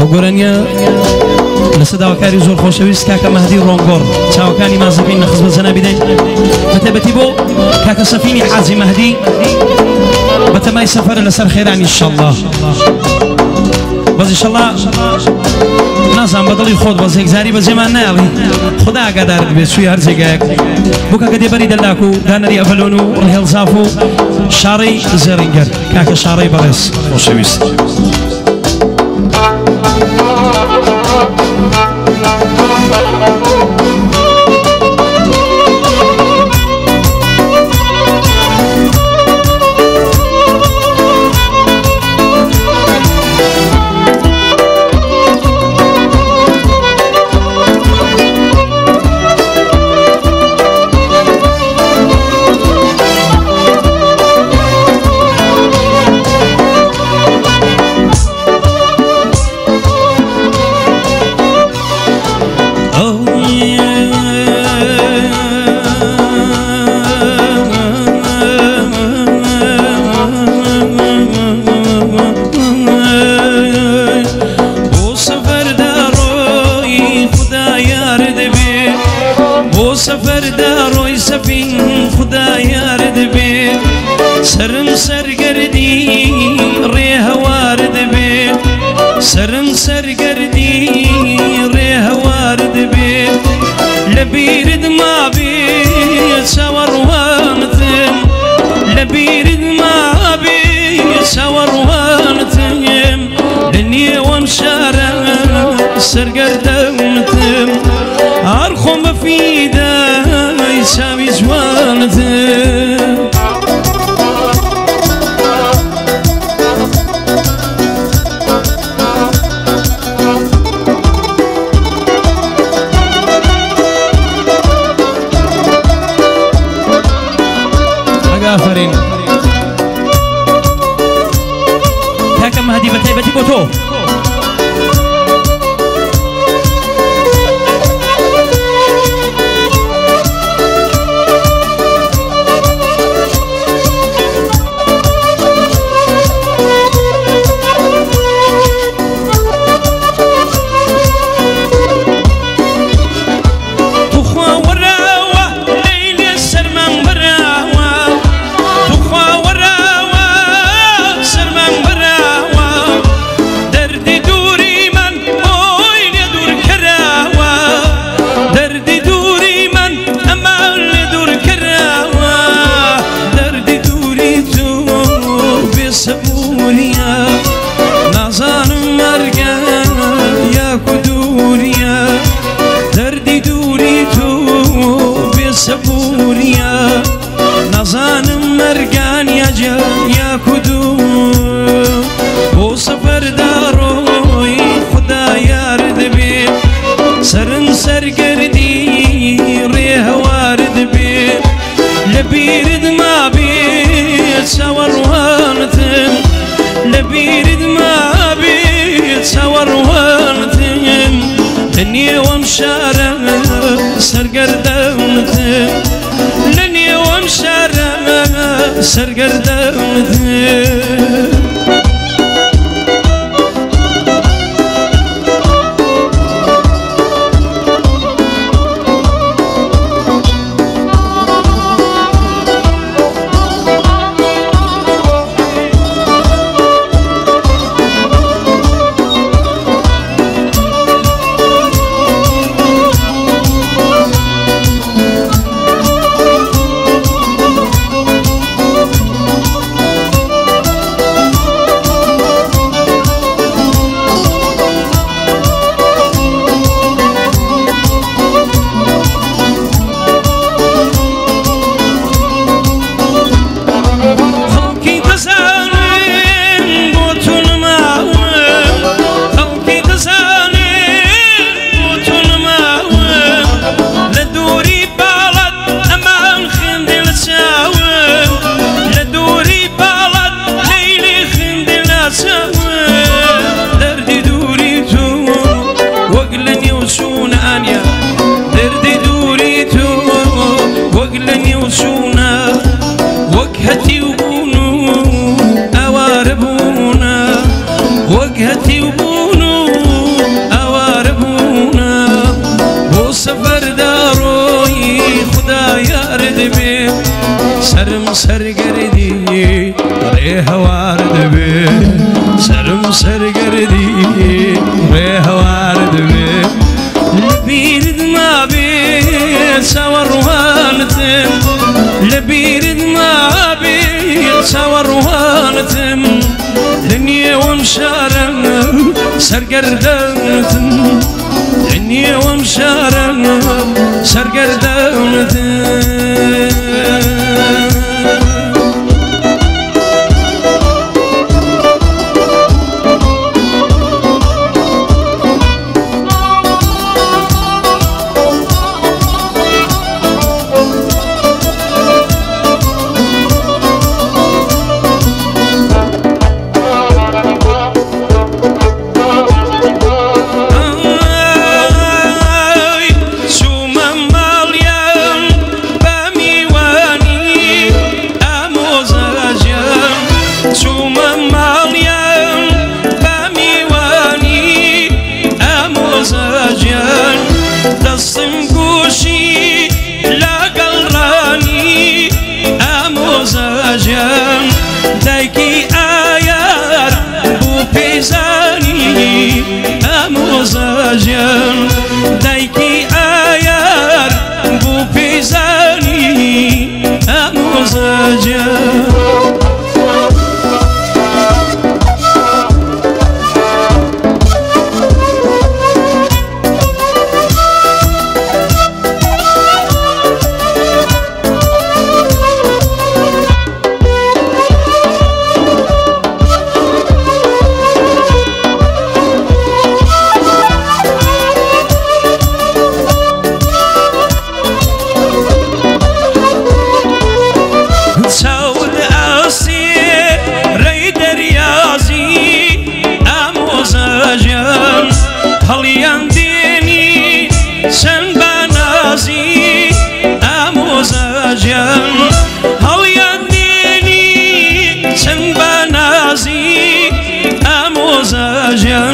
گۆرانیا لسدا وكاري زور خوشويست كاكا مهدي رونغور تاوكاني ما زبين نخص بزنا بدين بتبتي بو كاكا سفيني حازي مهدي بتماي سفر لسر خيران ان شاء الله بس ان شاء الله نازم بدلي خود بس هيك زاري بس ما نالي خدا قدر بس شوي هرزقك بوكا قد بريد اللاكو دانري افلونو الهلزافو شاري زرينجر كاكا شاري بريس خوشويست سفر داروي سفين خدا يارد بي سرم سرگردی ریه وارد بی سرم سرگردی ریه وارد بی لبیرد ما بی سوار وانتم لبیرد ما بی سوار وانتم لنی ومشارة سرگردمتم أرخم بفيدا يساوي زوانتم آفرین کاکا مهدی بتایبەتی بۆ تۆ سبوريا نظان مرقان يا جا يا كدو وسفر داروي خدا يارد بي سرن سرقردي ريه وارد بي لبيرد ما بي سور وانتم لبيرد ما بي سور وانتم لني ومشارة سرقردمتم لني ومشارة سرقردمتم وجهتي وبونو أواربونا وجهتي وبونو سرم سرگردی ری هوار دبی سرم سرگردی ری هوار دبی لبیرد ما بی سوروانتم لبیرد ما بی سوروانتم دنيا ومشارم سرگردانتم دنيا ومشارم سرگردانتم دایکی آیار بو پیزانی اموزاجان دایکی آیار بو پیزانی اموزاجان هلیان دینی سن بنازی اموزاجان هلیان دینی سن بنازی اموزاجان